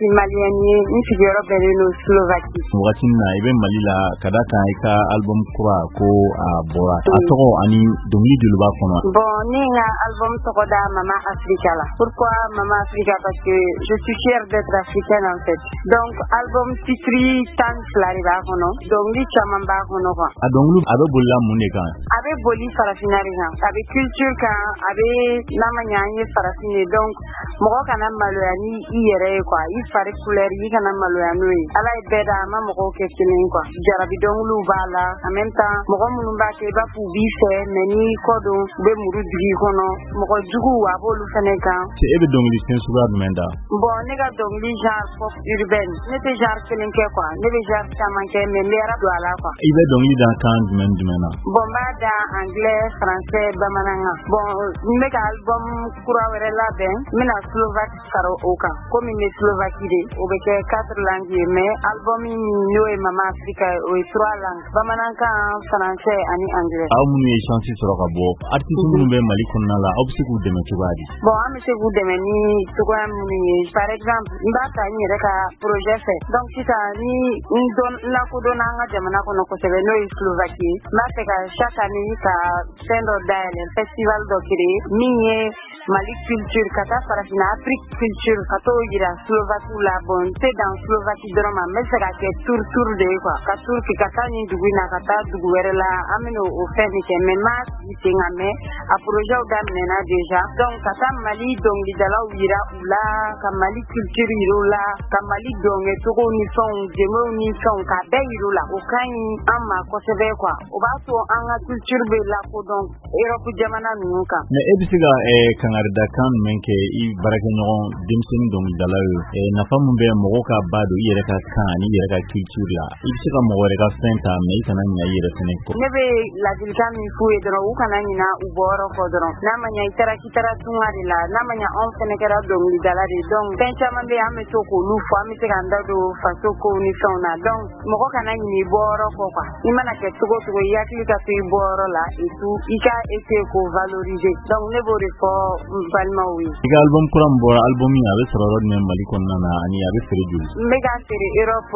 malien ye n sigiyɔrɔ bɛnnen don Slovaquie. Wagati na i bɛ Mali la ka da kan i ka album kura ko a bɔra a tɔgɔ ani dɔnkili joli b'a kɔnɔ. Bon ne ka album tɔgɔ da Mama Africa la. Pourquoi Mama Africa? Parce que je suis fière d'être africaine en fait. Donc album titre tan fila de b'a kɔnɔ, dɔnkili caman b'a kɔnɔ quoi. A dɔnkili a bɛ bolila mun de kan? A bɛ boli farafinna de kan, a bɛ culture kan, a bɛ n'a ma ɲɛ an ye farafin ye, donc mɔgɔ kana maloya ni i yɛrɛ ye quoi, i fari couleur i kana maloya n'o ye. Ala ye bɛɛ da, a ma mɔgɔw kɛ kelen quoi. Jarabi dɔnkiliw b'a la, en même temps mɔgɔ minnu b'a kɛ i b'a fɔ u b'i fɛ mais ni kɔ don u bɛ muru digi i kɔnɔ, mɔgɔ jugu a b'olu fɛnɛ kan. E bɛ dɔnkili sen suguya jumɛn da? Bon ne ka dɔnkili genre pop urbaine, ne tɛ genre kelen kɛ quoi, ne bɛ genre caman kɛ mais n bɛ ara don a la quoi. I bɛ dɔnkili da kan jumɛn na? Bon n b'a da anglais, français, bamanankan. Bon n bɛ ka album kura wɛrɛ labɛn, n bɛna Slovaque fara o kan, komi n bɛ Slovaquie de, o bɛ kɛ 4 langues ye mais album min n'o ye Mama Africa o ye 3 langues, bamanankan, français ani anglais. Aw minnu ye chance sɔrɔ ka bɔ, artiste minnu bɛ Mali kɔnɔna la, aw bɛ se k'u dɛmɛ cogoya di? Bon an bɛ se k'u dɛmɛ ni cogoya minnu ye, par exemple n b'a ta n yɛrɛ ka projet fɛ, donc sisan ni n lakodɔnna an ka jamana kɔnɔ kosɛbɛ n'o ye Slovaquie, n b'a fɛ ka chaque année ka fɛn dɔ dayɛlɛ, festival dɔ créer min ye Mali culture ka taa farafinna Afrique culture ka t'o yira Slovaquie la. Bon n tɛ dan Slovaquie dɔrɔn ma, n bɛ fɛ ka kɛ tour de ye quoi, ka tour kɛ ka taa nin dugu in na ka taa dugu wɛrɛ la, an bɛna o fɛn de kɛ mais n m'a sigi sen kan mais a projet daminɛna déjà, donc ka taa Mali dɔnkilidalaw yira u la, ka Mali culture yira u la, ka Mali dɔnkɛcogo ni fɛnw, jɛmew ni fɛnw k'a bɛɛ yira u la, o ka ɲi an ma kosɛbɛ quoi, o b'a to an ka culture bɛ lakodɔn Europe jamana ninnu kan. Mais e bɛ se ka kangarida kan jumɛn kɛ i baarakɛɲɔgɔn denmisɛnnin dɔnkilidalaw ye, nafa mun bɛ mɔgɔw ka ba don i yɛrɛ ka kan ani i yɛrɛ ka culture la, i bɛ se ka mɔgɔ wɛrɛ ka fɛn ta mais i kana ɲinɛ i yɛrɛ fɛnɛ kɔ. Ne bɛ ladilikan min f'u ye dɔrɔn u kana ɲinɛ u bɔyɔrɔ kɔ dɔrɔn, n'a ma ɲɛ i taara tunga de la, n'a ma ɲɛ anw fɛnɛ kɛra dɔnkilidala de, donc fɛn caman bɛ an bɛ to k'olu fɔ, an bɛ se k'an da don faso kow ni fɛnw na, donc mɔgɔ kana ɲinɛ i bɔyɔrɔ kɔ quoi, i mana kɛ cogo cogo i hakili ka to i bɔyɔrɔ la et tout, i ka essayer k'o valoriser, donc ne b'o de fɔ n balimaw ye. I ka album kura min bɔra, album in a bɛ sɔrɔ yɔrɔ jumɛn Mali kɔnɔna na ani a bɛ feere joli? N bɛ ka feere Europe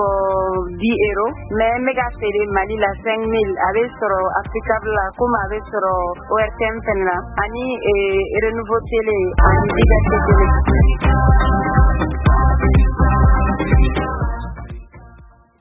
10 euros, mais n bɛ ka feere Mali la 5000, a bɛ sɔrɔ Africable la komi a bɛ sɔrɔ ORTM fɛnɛ la ani Renouveau Télé ani Liberté Télé.